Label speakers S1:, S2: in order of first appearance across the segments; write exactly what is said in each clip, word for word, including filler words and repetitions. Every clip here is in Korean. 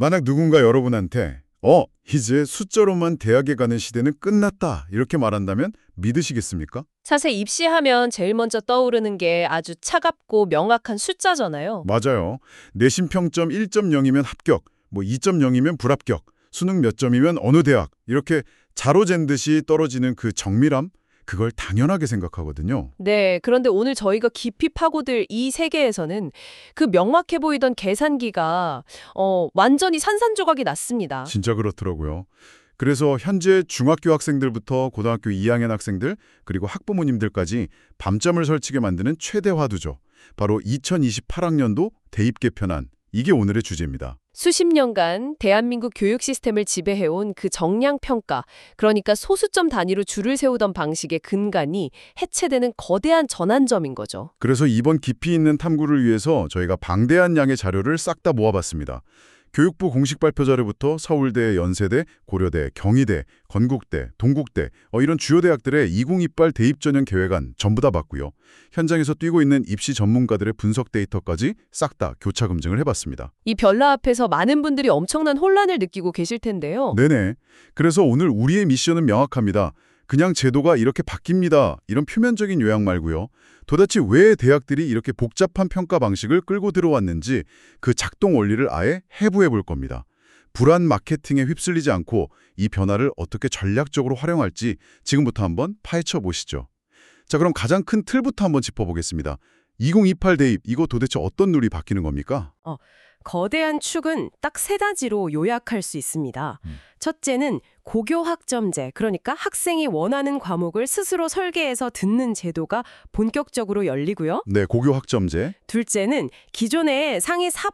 S1: 만약 누군가 여러분한테 어, 이제 숫자로만 대학에 가는 시대는 끝났다 이렇게 말한다면 믿으시겠습니까?
S2: 사실 입시하면 제일 먼저 떠오르는 게 아주 차갑고 명확한 숫자잖아요.
S1: 맞아요. 내신 평점 일 점 영이면 합격, 뭐 이 점 영이면 불합격, 수능 몇 점이면 어느 대학 이렇게 자로 잰 듯이 떨어지는 그 정밀함? 그걸 당연하게 생각하거든요.
S2: 네, 그런데 오늘 저희가 깊이 파고들 이 세계에서는 그 명확해 보이던 계산기가 어, 완전히 산산조각이 났습니다.
S1: 진짜 그렇더라고요. 그래서 현재 중학교 학생들부터 고등학교 이 학년 학생들 그리고 학부모님들까지 밤잠을 설치게 만드는 최대 화두죠. 바로 이천이십팔 학년도 대입 개편안. 이게 오늘의 주제입니다.
S2: 수십 년간 대한민국 교육 시스템을 지배해온 그 정량 평가, 그러니까 소수점 단위로 줄을 세우던 방식의 근간이 해체되는 거대한 전환점인 거죠.
S1: 그래서 이번 깊이 있는 탐구를 위해서 저희가 방대한 양의 자료를 싹 다 모아봤습니다. 교육부 공식 발표 자료부터 서울대, 연세대, 고려대, 경희대, 건국대, 동국대 어, 이런 주요 대학들의 이공이십팔 대입 전형 계획안 전부 다 봤고요. 현장에서 뛰고 있는 입시 전문가들의 분석 데이터까지 싹 다 교차 검증을 해봤습니다.
S2: 이 별나 앞에서 많은 분들이 엄청난 혼란을 느끼고 계실 텐데요.
S1: 네네. 그래서 오늘 우리의 미션은 명확합니다. 그냥 제도가 이렇게 바뀝니다. 이런 표면적인 요약 말고요. 도대체 왜 대학들이 이렇게 복잡한 평가 방식을 끌고 들어왔는지 그 작동 원리를 아예 해부해 볼 겁니다. 불안 마케팅에 휩쓸리지 않고 이 변화를 어떻게 전략적으로 활용할지 지금부터 한번 파헤쳐 보시죠. 자, 그럼 가장 큰 틀부터 한번 짚어보겠습니다. 이공이십팔 대입, 이거 도대체 어떤 룰이 바뀌는 겁니까?
S3: 어, 거대한 축은 딱 세 가지로 요약할 수 있습니다.
S1: 음.
S3: 첫째는 고교 학점제, 그러니까 학생이 원하는 과목을 스스로 설계해서 듣는 제도가 본격적으로 열리고요.
S1: 네, 고교 학점제.
S3: 둘째는 기존에 상위 사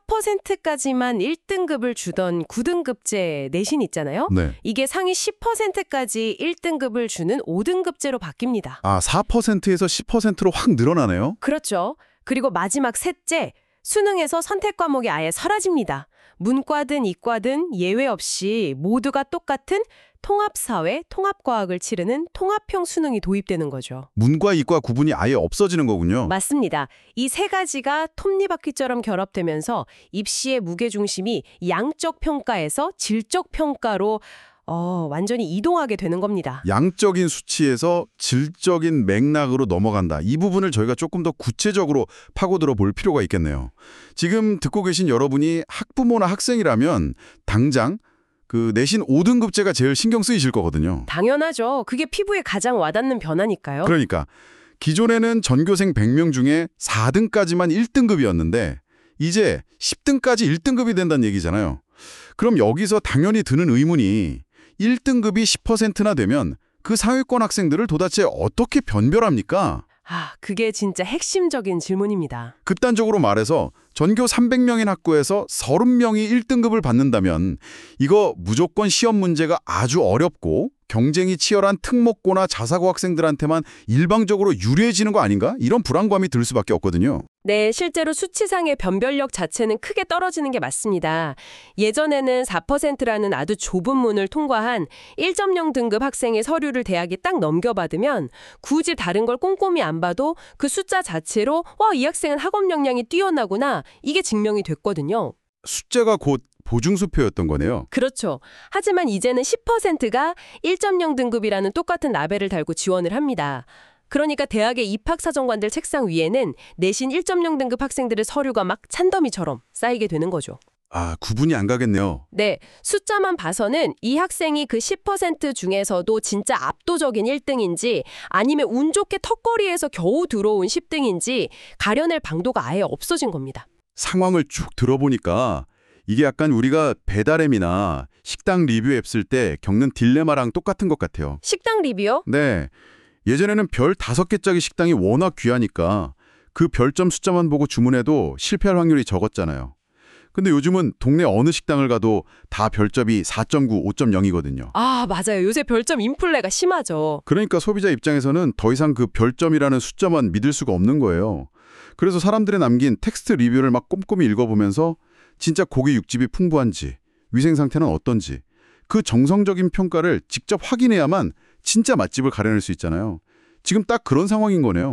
S3: 퍼센트까지만 일 등급을 주던 구 등급제 내신 있잖아요.
S1: 네.
S3: 이게 상위 십 퍼센트까지 일 등급을 주는 오 등급제로 바뀝니다.
S1: 아, 사 퍼센트에서 십 퍼센트로 확 늘어나네요?
S3: 그렇죠. 그리고 마지막 셋째, 수능에서 선택 과목이 아예 사라집니다. 문과든 이과든 예외 없이 모두가 똑같은 통합사회, 통합과학을 치르는 통합형 수능이 도입되는 거죠.
S1: 문과, 이과 구분이 아예 없어지는 거군요.
S3: 맞습니다. 이 세 가지가 톱니바퀴처럼 결합되면서 입시의 무게중심이 양적 평가에서 질적 평가로 어, 완전히 이동하게 되는 겁니다.
S1: 양적인 수치에서 질적인 맥락으로 넘어간다. 이 부분을 저희가 조금 더 구체적으로 파고들어 볼 필요가 있겠네요. 지금 듣고 계신 여러분이 학부모나 학생이라면 당장 그 내신 오 등급제가 제일 신경 쓰이실 거거든요.
S3: 당연하죠. 그게 피부에 가장 와닿는 변화니까요.
S1: 그러니까 기존에는 전교생 백 명 중에 사 등까지만 일 등급이었는데 이제 십 등까지 일 등급이 된다는 얘기잖아요. 그럼 여기서 당연히 드는 의문이 일 등급이 십 퍼센트나 되면 그 상위권 학생들을 도대체 어떻게 변별합니까?
S3: 아, 그게 진짜 핵심적인 질문입니다.
S1: 극단적으로 말해서 전교 삼백 명인 학교에서 삼십 명이 일 등급을 받는다면 이거 무조건 시험 문제가 아주 어렵고 경쟁이 치열한 특목고나 자사고 학생들한테만 일방적으로 유리해지는 거 아닌가? 이런 불안감이 들 수밖에 없거든요.
S3: 네, 실제로 수치상의 변별력 자체는 크게 떨어지는 게 맞습니다. 예전에는 사 퍼센트라는 아주 좁은 문을 통과한 일 점 영 등급 학생의 서류를 대학이 딱 넘겨받으면 굳이 다른 걸 꼼꼼히 안 봐도 그 숫자 자체로 와, 이 학생은 학업 역량이 뛰어나구나, 이게 증명이 됐거든요.
S1: 숫자가 곧 보증수표였던 거네요.
S3: 그렇죠. 하지만 이제는 십 퍼센트가 일 점 영 등급이라는 똑같은 라벨을 달고 지원을 합니다. 그러니까 대학의 입학사정관들 책상 위에는 내신 일 점 영 등급 학생들의 서류가 막 찬더미처럼 쌓이게 되는 거죠.
S1: 아, 구분이 안 가겠네요.
S3: 네, 숫자만 봐서는 이 학생이 그 십 퍼센트 중에서도 진짜 압도적인 일 등인지 아니면 운 좋게 턱걸이에서 겨우 들어온 십 등인지 가려낼 방도가 아예 없어진 겁니다.
S1: 상황을 쭉 들어보니까 이게 약간 우리가 배달앱이나 식당 리뷰 앱 쓸 때 겪는 딜레마랑 똑같은 것 같아요.
S3: 식당 리뷰요?
S1: 네. 예전에는 별 다섯 개짜리 식당이 워낙 귀하니까 그 별점 숫자만 보고 주문해도 실패할 확률이 적었잖아요. 근데 요즘은 동네 어느 식당을 가도 다 별점이 사 점 구, 오 점 영이거든요.
S3: 아, 맞아요. 요새 별점 인플레가 심하죠.
S1: 그러니까 소비자 입장에서는 더 이상 그 별점이라는 숫자만 믿을 수가 없는 거예요. 그래서 사람들이 남긴 텍스트 리뷰를 막 꼼꼼히 읽어보면서 진짜 고기 육즙이 풍부한지, 위생 상태는 어떤지 그 정성적인 평가를 직접 확인해야만 진짜 맛집을 가려낼 수 있잖아요. 지금 딱 그런 상황인 거네요.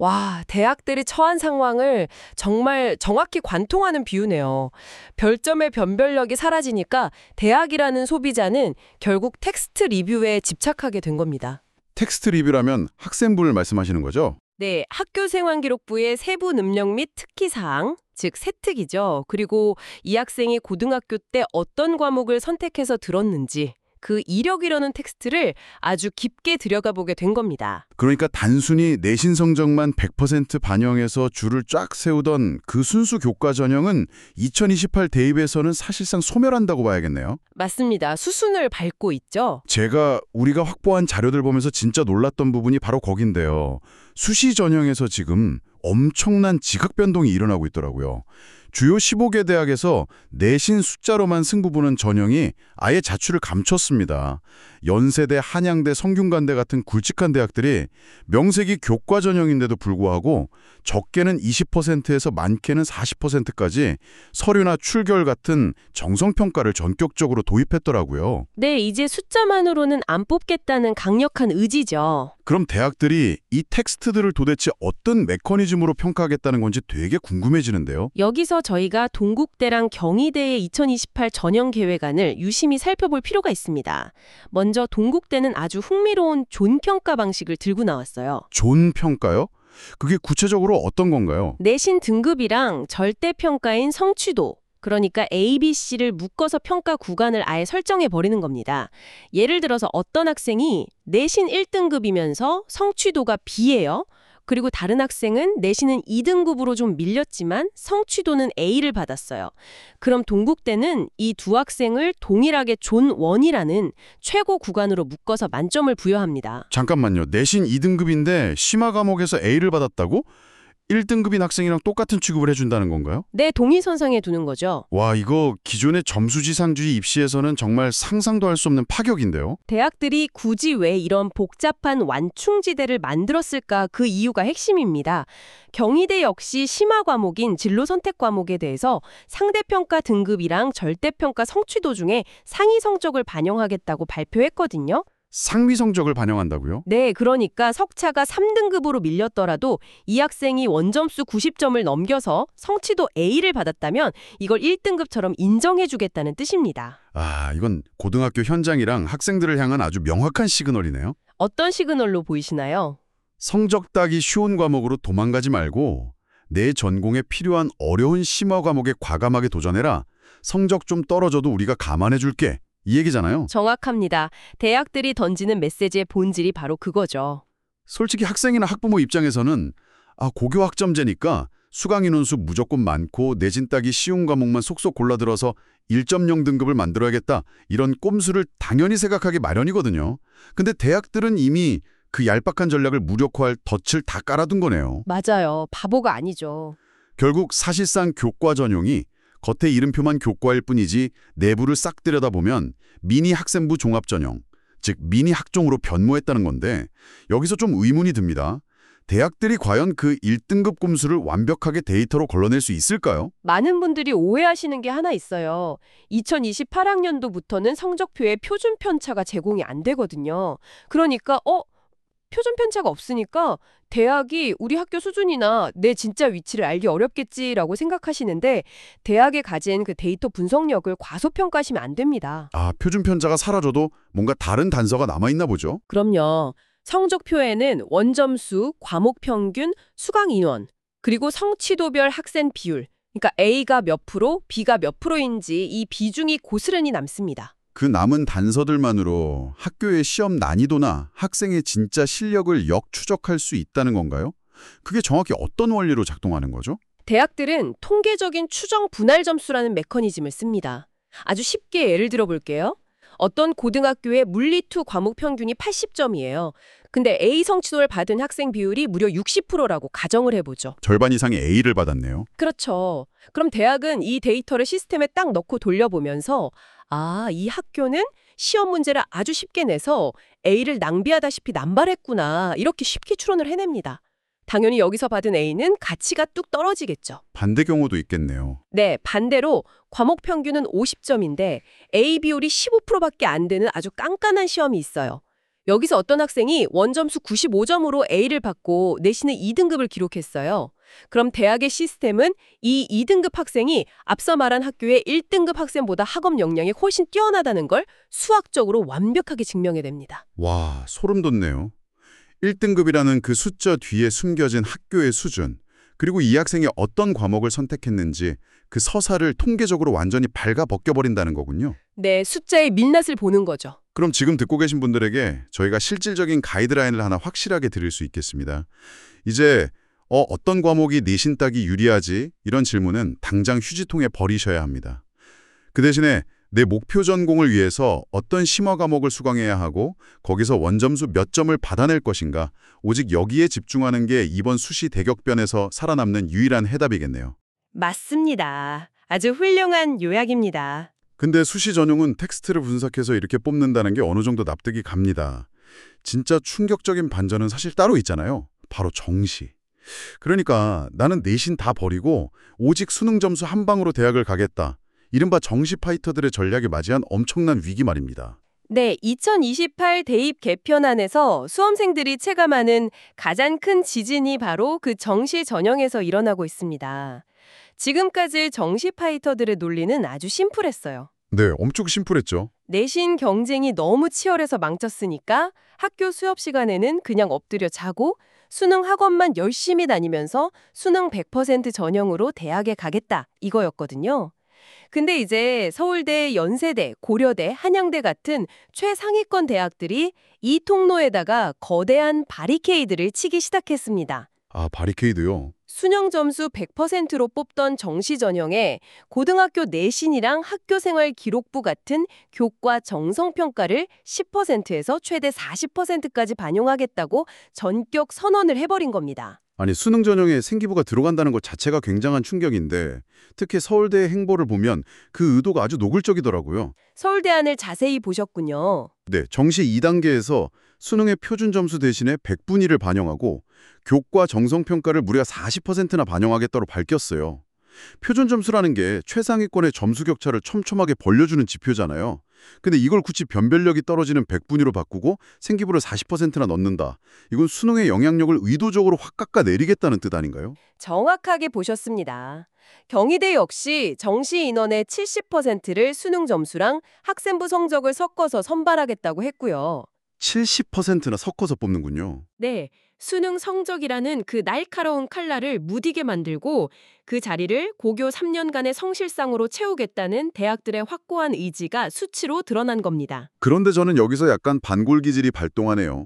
S3: 와, 대학들이 처한 상황을 정말 정확히 관통하는 비유네요. 별점의 변별력이 사라지니까 대학이라는 소비자는 결국 텍스트 리뷰에 집착하게 된 겁니다.
S1: 텍스트 리뷰라면 학생부를 말씀하시는 거죠?
S3: 네, 학교 생활기록부의 세부 능력 및 특기사항, 즉 세특이죠. 그리고 이 학생이 고등학교 때 어떤 과목을 선택해서 들었는지 그 이력이라는 텍스트를 아주 깊게 들여다보게 된 겁니다.
S1: 그러니까 단순히 내신 성적만 백 퍼센트 반영해서 줄을 쫙 세우던 그 순수 교과 전형은 이천이십팔 대입에서는 사실상 소멸한다고 봐야겠네요.
S3: 맞습니다. 수순을 밟고 있죠.
S1: 제가 우리가 확보한 자료들 보면서 진짜 놀랐던 부분이 바로 거긴데요. 수시 전형에서 지금 엄청난 지각 변동이 일어나고 있더라고요. 주요 십오 개 대학에서 내신 숫자로만 승부 보는 전형이 아예 자취를 감췄습니다. 연세대, 한양대, 성균관대 같은 굵직한 대학들이 명색이 교과 전형인데도 불구하고 적게는 이십 퍼센트에서 많게는 사십 퍼센트까지 서류나 출결 같은 정성평가를 전격적으로 도입했더라고요.
S3: 네, 이제 숫자만으로는 안 뽑겠다는 강력한 의지죠.
S1: 그럼 대학들이 이 텍스트들을 도대체 어떤 메커니즘으로 평가하겠다는 건지 되게 궁금해지는데요.
S3: 여기서 저희가 동국대랑 경희대의 이천이십팔 전형 계획안을 유심히 살펴볼 필요가 있습니다. 먼저 동국대는 아주 흥미로운 존평가 방식을 들고 나왔어요.
S1: 존평가요? 그게 구체적으로 어떤 건가요?
S3: 내신 등급이랑 절대평가인 성취도, 그러니까 A, B, C를 묶어서 평가 구간을 아예 설정해 버리는 겁니다. 예를 들어서 어떤 학생이 내신 일 등급이면서 성취도가 B예요. 그리고 다른 학생은 내신은 이 등급으로 좀 밀렸지만 성취도는 A를 받았어요. 그럼 동국대는 이 두 학생을 동일하게 존 일이라는 최고 구간으로 묶어서 만점을 부여합니다.
S1: 잠깐만요. 내신 이 등급인데 심화 과목에서 A를 받았다고? 일 등급인 학생이랑 똑같은 취급을 해준다는 건가요?
S3: 네, 동일선상에 두는 거죠.
S1: 와, 이거 기존의 점수지상주의 입시에서는 정말 상상도 할 수 없는 파격인데요.
S3: 대학들이 굳이 왜 이런 복잡한 완충지대를 만들었을까 그 이유가 핵심입니다. 경희대 역시 심화 과목인 진로 선택 과목에 대해서 상대평가 등급이랑 절대평가 성취도 중에 상위 성적을 반영하겠다고 발표했거든요.
S1: 상위 성적을 반영한다고요?
S3: 네, 그러니까 석차가 삼 등급으로 밀렸더라도 이 학생이 원점수 구십 점을 넘겨서 성취도 A를 받았다면 이걸 일 등급처럼 인정해주겠다는 뜻입니다.
S1: 아, 이건 고등학교 현장이랑 학생들을 향한 아주 명확한 시그널이네요.
S3: 어떤 시그널로 보이시나요?
S1: 성적 따기 쉬운 과목으로 도망가지 말고 내 전공에 필요한 어려운 심화 과목에 과감하게 도전해라. 성적 좀 떨어져도 우리가 감안해줄게. 이 얘기잖아요.
S3: 정확합니다. 대학들이 던지는 메시지의 본질이 바로 그거죠.
S1: 솔직히 학생이나 학부모 입장에서는 아, 고교 학점제니까 수강 인원수 무조건 많고 내신 따기 쉬운 과목만 속속 골라들어서 일 점 영 등급을 만들어야겠다. 이런 꼼수를 당연히 생각하기 마련이거든요. 근데 대학들은 이미 그 얄팍한 전략을 무력화할 덫을 다 깔아둔 거네요.
S3: 맞아요. 바보가 아니죠.
S1: 결국 사실상 교과 전용이 겉에 이름표만 교과일 뿐이지 내부를 싹 들여다보면 미니 학생부 종합전형, 즉 미니 학종으로 변모했다는 건데 여기서 좀 의문이 듭니다. 대학들이 과연 그 일 등급 꼼수를 완벽하게 데이터로 걸러낼 수 있을까요?
S3: 많은 분들이 오해하시는 게 하나 있어요. 이천이십팔 학년도부터는 성적표에 표준 편차가 제공이 안 되거든요. 그러니까 어? 표준 편차가 없으니까 대학이 우리 학교 수준이나 내 진짜 위치를 알기 어렵겠지라고 생각하시는데 대학이 가진 그 데이터 분석력을 과소평가하시면 안 됩니다.
S1: 아, 표준 편차가 사라져도 뭔가 다른 단서가 남아있나 보죠?
S3: 그럼요. 성적표에는 원점수, 과목 평균, 수강 인원, 그리고 성취도별 학생 비율, 그러니까 A가 몇 프로, B가 몇 프로인지 이 비중이 고스란히 남습니다.
S1: 그 남은 단서들만으로 학교의 시험 난이도나 학생의 진짜 실력을 역추적할 수 있다는 건가요? 그게 정확히 어떤 원리로 작동하는 거죠?
S3: 대학들은 통계적인 추정 분할 점수라는 메커니즘을 씁니다. 아주 쉽게 예를 들어 볼게요. 어떤 고등학교의 물리 이 과목 평균이 팔십 점이에요. 근데 A 성취도를 받은 학생 비율이 무려 육십 퍼센트라고 가정을 해보죠.
S1: 절반 이상의 A를 받았네요.
S3: 그렇죠. 그럼 대학은 이 데이터를 시스템에 딱 넣고 돌려보면서 아, 이 학교는 시험 문제를 아주 쉽게 내서 A를 낭비하다시피 남발했구나. 이렇게 쉽게 추론을 해냅니다. 당연히 여기서 받은 A는 가치가 뚝 떨어지겠죠.
S1: 반대 경우도 있겠네요.
S3: 네, 반대로 과목 평균은 오십 점인데 A 비율이 십오 퍼센트밖에 안 되는 아주 깐깐한 시험이 있어요. 여기서 어떤 학생이 원점수 구십오 점으로 A를 받고 내신은 이 등급을 기록했어요. 그럼 대학의 시스템은 이 이 등급 학생이 앞서 말한 학교의 일 등급 학생보다 학업 역량이 훨씬 뛰어나다는 걸 수학적으로 완벽하게 증명해냅니다.
S1: 와, 소름 돋네요. 일 등급이라는 그 숫자 뒤에 숨겨진 학교의 수준, 그리고 이 학생이 어떤 과목을 선택했는지 그 서사를 통계적으로 완전히 발가 벗겨버린다는 거군요.
S3: 네, 숫자의 민낯을 보는 거죠.
S1: 그럼 지금 듣고 계신 분들에게 저희가 실질적인 가이드라인을 하나 확실하게 드릴 수 있겠습니다. 이제 어, 어떤 과목이 내신 따기 유리하지? 이런 질문은 당장 휴지통에 버리셔야 합니다. 그 대신에 내 목표 전공을 위해서 어떤 심화 과목을 수강해야 하고 거기서 원점수 몇 점을 받아낼 것인가, 오직 여기에 집중하는 게 이번 수시 대격변에서 살아남는 유일한 해답이겠네요.
S3: 맞습니다. 아주 훌륭한 요약입니다.
S1: 근데 수시 전형은 텍스트를 분석해서 이렇게 뽑는다는 게 어느 정도 납득이 갑니다. 진짜 충격적인 반전은 사실 따로 있잖아요. 바로 정시. 그러니까 나는 내신 다 버리고 오직 수능 점수 한 방으로 대학을 가겠다. 이른바 정시 파이터들의 전략에 맞이한 엄청난 위기 말입니다.
S3: 네, 이천이십팔 대입 개편안에서 수험생들이 체감하는 가장 큰 지진이 바로 그 정시 전형에서 일어나고 있습니다. 지금까지 정시 파이터들의 논리는 아주 심플했어요.
S1: 네, 엄청 심플했죠.
S3: 내신 경쟁이 너무 치열해서 망쳤으니까 학교 수업 시간에는 그냥 엎드려 자고 수능 학원만 열심히 다니면서 수능 백 퍼센트 전형으로 대학에 가겠다 이거였거든요. 근데 이제 서울대, 연세대, 고려대, 한양대 같은 최상위권 대학들이 이 통로에다가 거대한 바리케이드를 치기 시작했습니다.
S1: 아, 바리케이드요?
S3: 수능 점수 백 퍼센트로 뽑던 정시 전형에 고등학교 내신이랑 학교생활 기록부 같은 교과 정성평가를 십 퍼센트에서 최대 사십 퍼센트까지 반영하겠다고 전격 선언을 해버린 겁니다.
S1: 아니, 수능 전형에 생기부가 들어간다는 것 자체가 굉장한 충격인데 특히 서울대의 행보를 보면 그 의도가 아주 노골적이더라고요.
S3: 서울대안을 자세히 보셨군요.
S1: 네, 정시 이 단계에서 수능의 표준 점수 대신에 백분위를 반영하고 교과 정성평가를 무려 사십 퍼센트나 반영하겠다고 밝혔어요. 표준 점수라는 게 최상위권의 점수 격차를 촘촘하게 벌려주는 지표잖아요. 근데 이걸 굳이 변별력이 떨어지는 백분위로 바꾸고 생기부를 사십 퍼센트나 넣는다. 이건 수능의 영향력을 의도적으로 확 깎아내리겠다는 뜻 아닌가요?
S3: 정확하게 보셨습니다. 경희대 역시 정시 인원의 칠십 퍼센트를 수능 점수랑 학생부 성적을 섞어서 선발하겠다고 했고요.
S1: 칠십 퍼센트나 섞어서 뽑는군요.
S3: 네, 수능 성적이라는 그 날카로운 칼날을 무디게 만들고 그 자리를 고교 삼 년간의 성실상으로 채우겠다는 대학들의 확고한 의지가 수치로 드러난 겁니다.
S1: 그런데 저는 여기서 약간 반골기질이 발동하네요.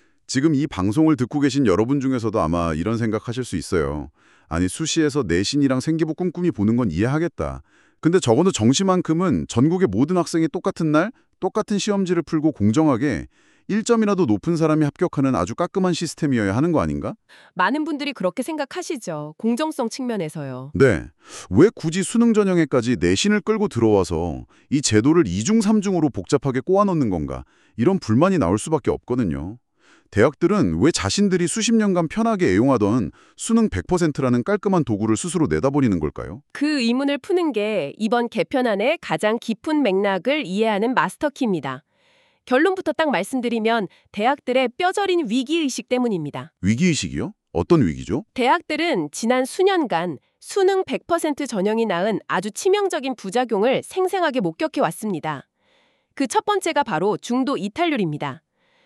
S1: 지금 이 방송을 듣고 계신 여러분 중에서도 아마 이런 생각하실 수 있어요. 아니, 수시에서 내신이랑 생기부 꼼꼼히 보는 건 이해하겠다. 근데 적어도 정시만큼은 전국의 모든 학생이 똑같은 날, 똑같은 시험지를 풀고 공정하게 일 점이라도 높은 사람이 합격하는 아주 깔끔한 시스템이어야 하는 거 아닌가?
S3: 많은 분들이 그렇게 생각하시죠. 공정성 측면에서요.
S1: 네. 왜 굳이 수능 전형에까지 내신을 끌고 들어와서 이 제도를 이중 삼중으로 복잡하게 꼬아넣는 건가? 이런 불만이 나올 수밖에 없거든요. 대학들은 왜 자신들이 수십 년간 편하게 애용하던 수능 백 퍼센트라는 깔끔한 도구를 스스로 내다버리는 걸까요?
S3: 그 의문을 푸는 게 이번 개편안의 가장 깊은 맥락을 이해하는 마스터키입니다. 결론부터 딱 말씀드리면 대학들의 뼈저린 위기의식 때문입니다.
S1: 위기의식이요? 어떤 위기죠?
S3: 대학들은 지난 수년간 수능 백 퍼센트 전형이 낳은 아주 치명적인 부작용을 생생하게 목격해 왔습니다. 그 첫 번째가 바로 중도 이탈률입니다.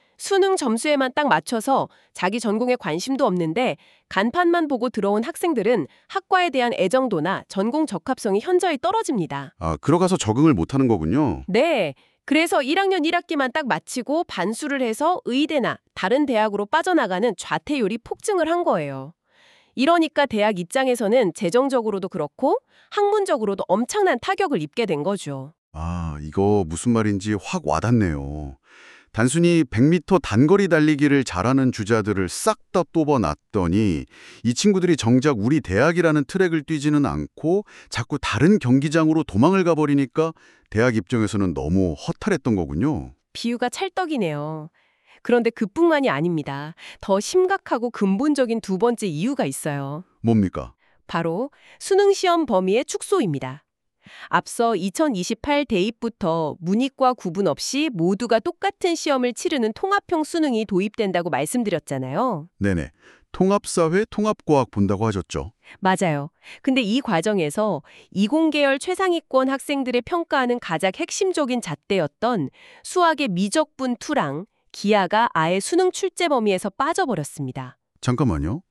S3: 수능 점수에만 딱 맞춰서 자기 전공에 관심도 없는데 간판만 보고 들어온 학생들은 학과에 대한 애정도나 전공 적합성이 현저히 떨어집니다.
S1: 아, 들어가서 적응을 못하는 거군요.
S3: 네. 그래서 일 학년 일 학기만 딱 마치고 반수를 해서 의대나 다른 대학으로 빠져나가는 좌퇴율이 폭증을 한 거예요. 이러니까 대학 입장에서는 재정적으로도 그렇고 학문적으로도 엄청난 타격을 입게 된 거죠.
S1: 아, 이거 무슨 말인지 확 와닿네요. 단순히 백 미터 단거리 달리기를 잘하는 주자들을 싹 다 뽑아놨더니 이 친구들이 정작 우리 대학이라는 트랙을 뛰지는 않고 자꾸 다른 경기장으로 도망을 가버리니까 대학 입장에서는 너무 허탈했던 거군요.
S3: 비유가 찰떡이네요. 그런데 그뿐만이 아닙니다. 더 심각하고 근본적인 두 번째 이유가 있어요.
S1: 뭡니까?
S3: 바로 수능 시험 범위의 축소입니다. 앞서 이천이십팔 대입부터 문이과 구분 없이 모두가 똑같은 시험을 치르는 통합형 수능이 도입된다고 말씀드렸잖아요.
S1: 네네. 통합사회, 통합과학 본다고 하셨죠.
S3: 맞아요. 근데 이 과정에서 이공계열 최상위권 학생들의 평가하는 가장 핵심적인 잣대였던 수학의 미적분 투랑 기하가 아예 수능 출제 범위에서 빠져버렸습니다.
S1: 잠깐만요.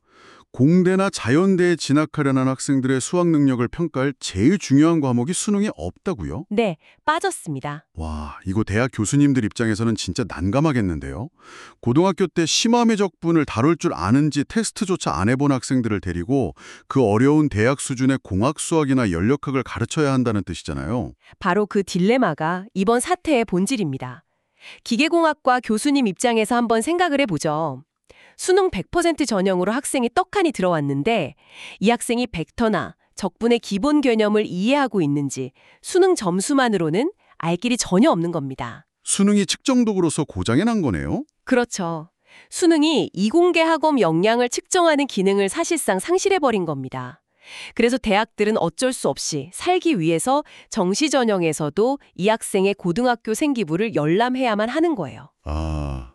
S1: 공대나 자연대에 진학하려는 학생들의 수학 능력을 평가할 제일 중요한 과목이 수능에 없다고요?
S3: 네, 빠졌습니다.
S1: 와, 이거 대학 교수님들 입장에서는 진짜 난감하겠는데요. 고등학교 때 심화미적분을 다룰 줄 아는지 테스트조차 안 해본 학생들을 데리고 그 어려운 대학 수준의 공학 수학이나 연력학을 가르쳐야 한다는 뜻이잖아요.
S3: 바로 그 딜레마가 이번 사태의 본질입니다. 기계공학과 교수님 입장에서 한번 생각을 해보죠. 수능 백 퍼센트 전형으로 학생이 떡하니 들어왔는데 이 학생이 벡터나 적분의 기본 개념을 이해하고 있는지 수능 점수만으로는 알 길이 전혀 없는 겁니다.
S1: 수능이 측정도구로서 고장이 난 거네요?
S3: 그렇죠. 수능이 이공계 학업 역량을 측정하는 기능을 사실상 상실해버린 겁니다. 그래서 대학들은 어쩔 수 없이 살기 위해서 정시 전형에서도 이 학생의 고등학교 생기부를 열람해야만 하는 거예요.
S1: 아,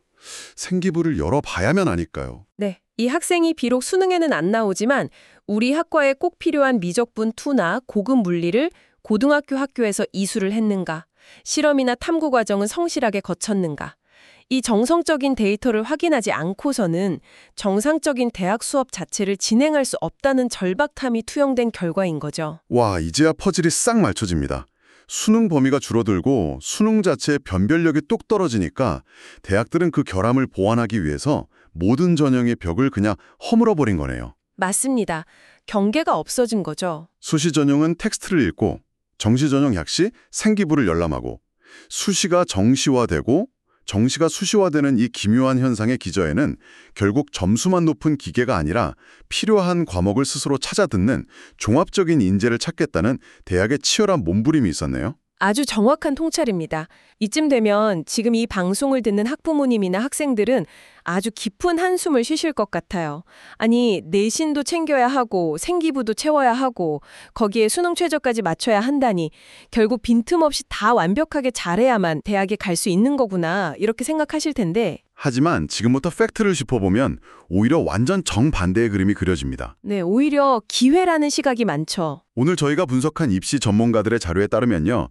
S1: 생기부를 열어봐야만 아니까요.
S3: 네. 이 학생이 비록 수능에는 안 나오지만 우리 학과에 꼭 필요한 미적분 이나 고급 물리를 고등학교 학교에서 이수를 했는가, 실험이나 탐구 과정은 성실하게 거쳤는가, 이 정성적인 데이터를 확인하지 않고서는 정상적인 대학 수업 자체를 진행할 수 없다는 절박함이 투영된 결과인 거죠.
S1: 와, 이제야 퍼즐이 싹 맞춰집니다. 수능 범위가 줄어들고 수능 자체의 변별력이 뚝 떨어지니까 대학들은 그 결함을 보완하기 위해서 모든 전형의 벽을 그냥 허물어버린 거네요.
S3: 맞습니다. 경계가 없어진 거죠.
S1: 수시 전형은 텍스트를 읽고 정시 전형 역시 생기부를 열람하고 수시가 정시화되고 정시가 수시화되는 이 기묘한 현상의 기저에는 결국 점수만 높은 기계가 아니라 필요한 과목을 스스로 찾아 듣는 종합적인 인재를 찾겠다는 대학의 치열한 몸부림이 있었네요.
S3: 아주 정확한 통찰입니다. 이쯤 되면 지금 이 방송을 듣는 학부모님이나 학생들은 아주 깊은 한숨을 쉬실 것 같아요. 아니, 내신도 챙겨야 하고 생기부도 채워야 하고 거기에 수능 최저까지 맞춰야 한다니 결국 빈틈없이 다 완벽하게 잘해야만 대학에 갈 수 있는 거구나 이렇게 생각하실 텐데
S1: 하지만 지금부터 팩트를 짚어보면 오히려 완전 정반대의 그림이 그려집니다.
S3: 네, 오히려 기회라는 시각이 많죠.
S1: 오늘 저희가 분석한 입시 전문가들의 자료에 따르면요.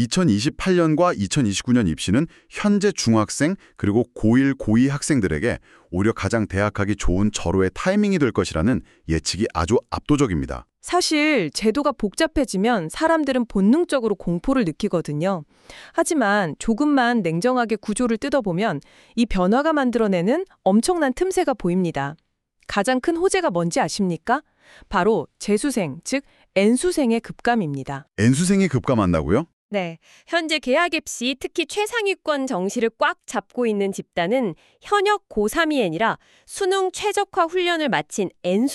S1: 이천이십팔 년과 이천이십구 년 입시는 현재 중학생 그리고 고일, 고이 학생들에게 오히려 가장 대학하기 좋은 절호의 타이밍이 될 것이라는 예측이 아주 압도적입니다.
S3: 사실 제도가 복잡해지면 사람들은 본능적으로 공포를 느끼거든요. 하지만 조금만 냉정하게 구조를 뜯어보면 이 변화가 만들어내는 엄청난 틈새가 보입니다. 가장 큰 호재가 뭔지 아십니까? 바로 재수생, 즉 N수생의 급감입니다.
S1: N수생이 급감한다고요?
S2: 네, 현재 계약 입시 특히 최상위권 정시를 꽉 잡고 있는 집단은 현역 고삼이 아니라 수능 최적화 훈련을 마친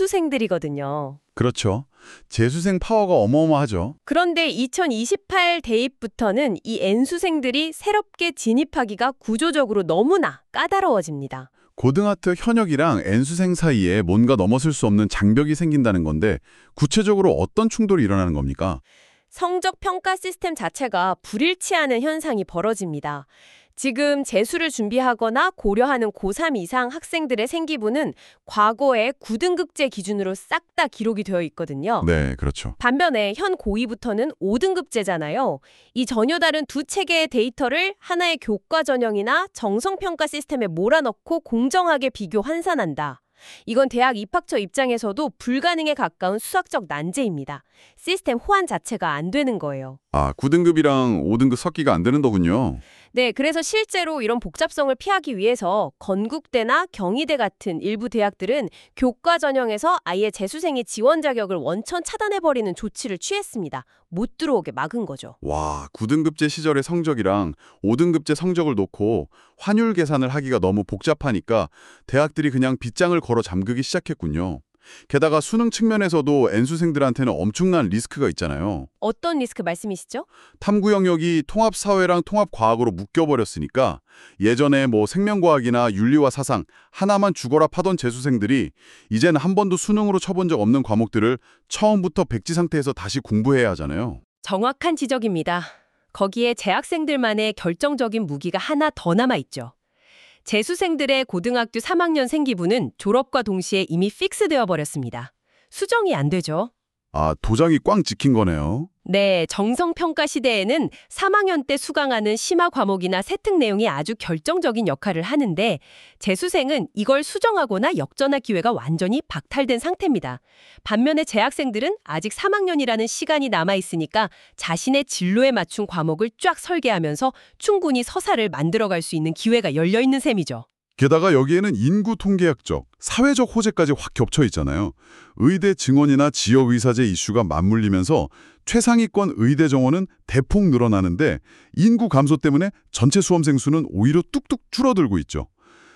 S2: N수생들이거든요.
S1: 그렇죠. 재수생 파워가 어마어마하죠.
S2: 그런데 이천이십팔 대입부터는 이 N수생들이 새롭게 진입하기가 구조적으로 너무나 까다로워집니다.
S1: 고등학교 현역이랑 N수생 사이에 뭔가 넘어설 수 없는 장벽이 생긴다는 건데 구체적으로 어떤 충돌이 일어나는 겁니까?
S2: 성적 평가 시스템 자체가 불일치하는 현상이 벌어집니다. 지금 재수를 준비하거나 고려하는 고삼 이상 학생들의 생기부는 과거의 구 등급제 기준으로 싹 다 기록이 되어 있거든요.
S1: 네, 그렇죠.
S2: 반면에 현 고이부터는 오 등급제잖아요. 이 전혀 다른 두 체계의 데이터를 하나의 교과 전형이나 정성평가 시스템에 몰아넣고 공정하게 비교 환산한다. 이건 대학 입학처 입장에서도 불가능에 가까운 수학적 난제입니다. 시스템 호환 자체가 안 되는 거예요.
S1: 아, 구 등급이랑 오 등급 섞기가 안 되는 거군요.
S2: 네, 그래서 실제로 이런 복잡성을 피하기 위해서 건국대나 경희대 같은 일부 대학들은 교과 전형에서 아예 재수생의 지원 자격을 원천 차단해버리는 조치를 취했습니다. 못 들어오게 막은 거죠.
S1: 와, 구 등급제 시절의 성적이랑 오 등급제 성적을 놓고 환율 계산을 하기가 너무 복잡하니까 대학들이 그냥 빗장을 걸어 잠그기 시작했군요. 게다가 수능 측면에서도 N수생들한테는 엄청난 리스크가 있잖아요.
S2: 어떤 리스크 말씀이시죠?
S1: 탐구 영역이 통합사회랑 통합과학으로 묶여버렸으니까 예전에 뭐 생명과학이나 윤리와 사상 하나만 죽어라 파던 재수생들이 이제는 한 번도 수능으로 쳐본 적 없는 과목들을 처음부터 백지 상태에서 다시 공부해야 하잖아요.
S2: 정확한 지적입니다. 거기에 재학생들만의 결정적인 무기가 하나 더 남아있죠. 재수생들의 고등학교 삼 학년 생기부는 졸업과 동시에 이미 픽스되어 버렸습니다. 수정이 안 되죠.
S1: 아, 도장이 꽝 찍힌 거네요.
S2: 네, 정성평가 시대에는 삼 학년 때 수강하는 심화 과목이나 세특 내용이 아주 결정적인 역할을 하는데 재수생은 이걸 수정하거나 역전할 기회가 완전히 박탈된 상태입니다. 반면에 재학생들은 아직 삼 학년이라는 시간이 남아있으니까 자신의 진로에 맞춘 과목을 쫙 설계하면서 충분히 서사를 만들어갈 수 있는 기회가 열려있는 셈이죠.
S1: 게다가 여기에는 인구 통계학적, 사회적 호재까지 확 겹쳐 있잖아요. 의대 증원이나 지역의사제 이슈가 맞물리면서 최상위권 의대 정원은 대폭 늘어나는데 인구 감소 때문에 전체 수험생 수는 오히려 뚝뚝 줄어들고 있죠.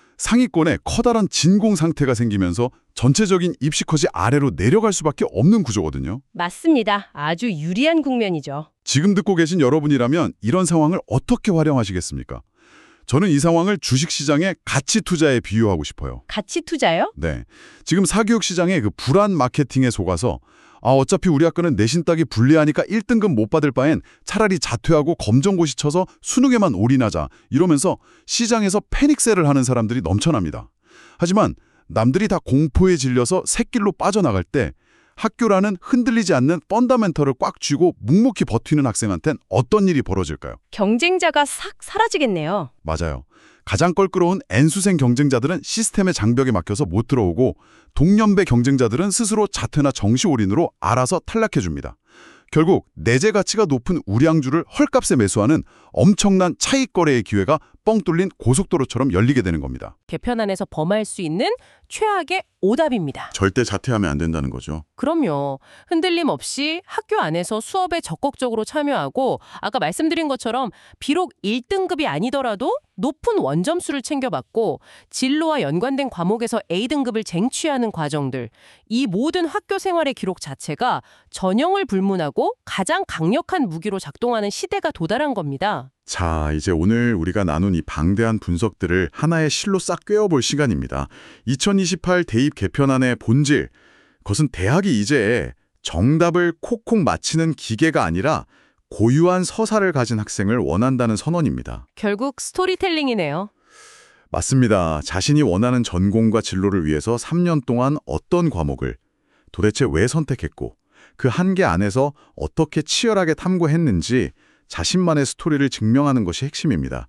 S1: 상위권에 커다란 진공 상태가 생기면서 전체적인 입시 컷이 아래로 내려갈 수밖에 없는 구조거든요.
S2: 맞습니다. 아주 유리한 국면이죠.
S1: 지금 듣고 계신 여러분이라면 이런 상황을 어떻게 활용하시겠습니까? 저는 이 상황을 주식시장의 가치 투자에 비유하고 싶어요.
S2: 가치 투자요?
S1: 네, 지금 사교육 시장의 그 불안 마케팅에 속아서 아 어차피 우리 학교는 내신 따기 불리하니까 일 등급 못 받을 바엔 차라리 자퇴하고 검정고시 쳐서 수능에만 올인하자 이러면서 시장에서 패닉셀을 하는 사람들이 넘쳐납니다. 하지만 남들이 다 공포에 질려서 샛길로 빠져나갈 때 학교라는 흔들리지 않는 펀더멘털을 꽉 쥐고 묵묵히 버티는 학생한텐 어떤 일이 벌어질까요?
S2: 경쟁자가 싹 사라지겠네요.
S1: 맞아요. 가장 껄끄러운 N수생 경쟁자들은 시스템의 장벽에 막혀서 못 들어오고 동년배 경쟁자들은 스스로 자퇴나 정시 올인으로 알아서 탈락해줍니다. 결국 내재 가치가 높은 우량주를 헐값에 매수하는 엄청난 차익 거래의 기회가 뻥 뚫린 고속도로처럼 열리게 되는 겁니다.
S3: 개편안에서 범할 수 있는 최악의 오답입니다.
S1: 절대 자퇴하면 안 된다는 거죠.
S3: 그럼요. 흔들림 없이 학교 안에서 수업에 적극적으로 참여하고 아까 말씀드린 것처럼 비록 일 등급이 아니더라도 높은 원점수를 챙겨받고 진로와 연관된 과목에서 에이 등급을 쟁취하는 과정들, 이 모든 학교 생활의 기록 자체가 전형을 불문하고 가장 강력한 무기로 작동하는 시대가 도달한 겁니다.
S1: 자, 이제 오늘 우리가 나눈 이 방대한 분석들을 하나의 실로 싹 꿰어볼 시간입니다. 이천이십팔 대입 개편안의 본질, 그것은 대학이 이제 정답을 콕콕 맞히는 기계가 아니라 고유한 서사를 가진 학생을 원한다는 선언입니다.
S3: 결국 스토리텔링이네요.
S1: 맞습니다. 자신이 원하는 전공과 진로를 위해서 삼 년 동안 어떤 과목을 도대체 왜 선택했고 그 한계 안에서 어떻게 치열하게 탐구했는지 자신만의 스토리를 증명하는 것이 핵심입니다.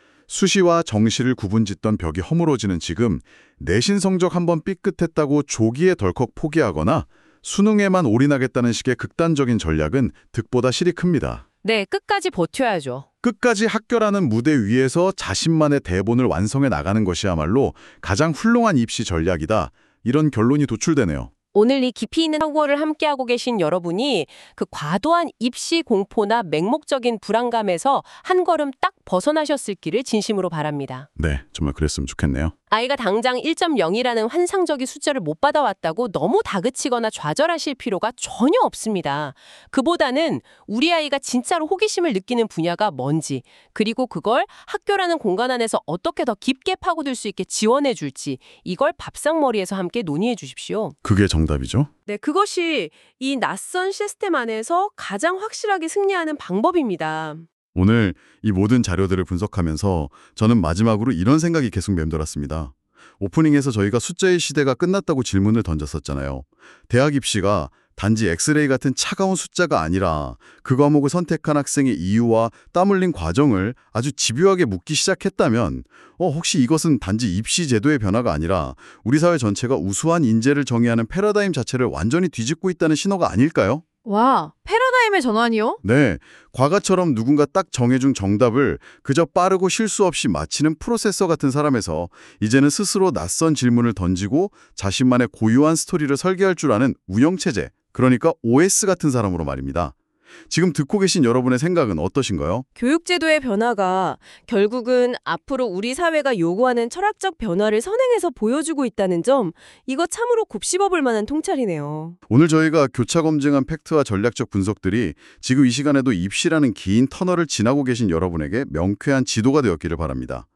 S1: 수시와 정시를 구분짓던 벽이 허물어지는 지금 내신 성적 한번 삐끗했다고 조기에 덜컥 포기하거나 수능에만 올인하겠다는 식의 극단적인 전략은 득보다 실이 큽니다.
S3: 네, 끝까지 버텨야죠.
S1: 끝까지 학교라는 무대 위에서 자신만의 대본을 완성해 나가는 것이야말로 가장 훌륭한 입시 전략이다. 이런 결론이 도출되네요.
S3: 오늘 이 깊이 있는 탐구를 함께하고 계신 여러분이 그 과도한 입시 공포나 맹목적인 불안감에서 한 걸음 딱 벗어나셨을 길을 진심으로 바랍니다.
S1: 네, 정말 그랬으면 좋겠네요.
S3: 아이가 당장 일 점 영이라는 환상적인 숫자를 못 받아왔다고 너무 다그치거나 좌절하실 필요가 전혀 없습니다. 그보다는 우리 아이가 진짜로 호기심을 느끼는 분야가 뭔지, 그리고 그걸 학교라는 공간 안에서 어떻게 더 깊게 파고들 수 있게 지원해 줄지, 이걸 밥상머리에서 함께 논의해 주십시오.
S1: 그게 정답이죠?
S2: 네, 그것이 이 낯선 시스템 안에서 가장 확실하게 승리하는 방법입니다.
S1: 오늘 이 모든 자료들을 분석하면서 저는 마지막으로 이런 생각이 계속 맴돌았습니다. 오프닝에서 저희가 숫자의 시대가 끝났다고 질문을 던졌었잖아요. 대학 입시가 단지 엑스레이 같은 차가운 숫자가 아니라 그 과목을 선택한 학생의 이유와 땀 흘린 과정을 아주 집요하게 묻기 시작했다면 어, 혹시 이것은 단지 입시 제도의 변화가 아니라 우리 사회 전체가 우수한 인재를 정의하는 패러다임 자체를 완전히 뒤집고 있다는 신호가 아닐까요?
S4: 와, 패러다임의 전환이요?
S1: 네, 과거처럼 누군가 딱 정해준 정답을 그저 빠르고 실수 없이 맞히는 프로세서 같은 사람에서 이제는 스스로 낯선 질문을 던지고 자신만의 고유한 스토리를 설계할 줄 아는 운영체제, 그러니까 오에스 같은 사람으로 말입니다. 지금 듣고 계신 여러분의 생각은 어떠신가요?
S2: 교육제도의 변화가 결국은 앞으로 우리 사회가 요구하는 철학적 변화를 선행해서 보여주고 있다는 점, 이거 참으로 곱씹어볼 만한 통찰이네요.
S1: 오늘 저희가 교차 검증한 팩트와 전략적 분석들이 지금 이 시간에도 입시라는 긴 터널을 지나고 계신 여러분에게 명쾌한 지도가 되었기를 바랍니다.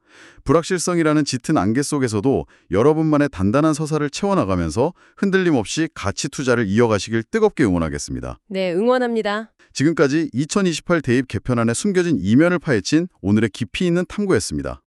S1: 불확실성이라는 짙은 안개 속에서도 여러분만의 단단한 서사를 채워나가면서 흔들림 없이 가치 투자를 이어가시길 뜨겁게 응원하겠습니다.
S2: 네, 응원합니다.
S1: 지금까지 이천이십팔 대입 개편안의 숨겨진 이면을 파헤친 오늘의 깊이 있는 탐구였습니다.